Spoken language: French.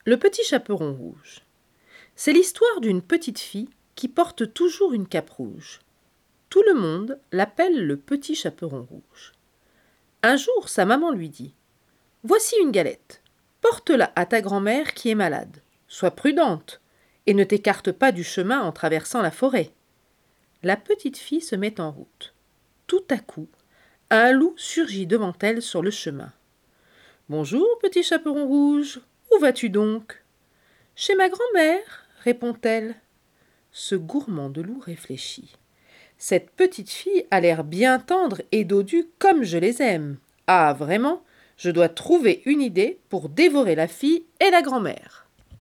Le petit chaperon rouge. C'est l'histoire d'une petite fille qui porte toujours une cape rouge. Tout le monde l'appelle le petit chaperon rouge. Un jour, sa maman lui dit « Voici une galette. Porte-la à ta grand-mère qui est malade. Sois prudente et ne t'écarte pas du chemin en traversant la forêt. » La petite fille se met en route. Tout à coup, un loup surgit devant elle sur le chemin. « Bonjour, petit chaperon rouge. Où vas-tu donc ?»« Chez ma grand-mère, répond-elle. Ce gourmand de loup réfléchit. Cette petite fille a l'air bien tendre et dodue comme je les aime. Ah, vraiment, je dois trouver une idée pour dévorer la fille et la grand-mère.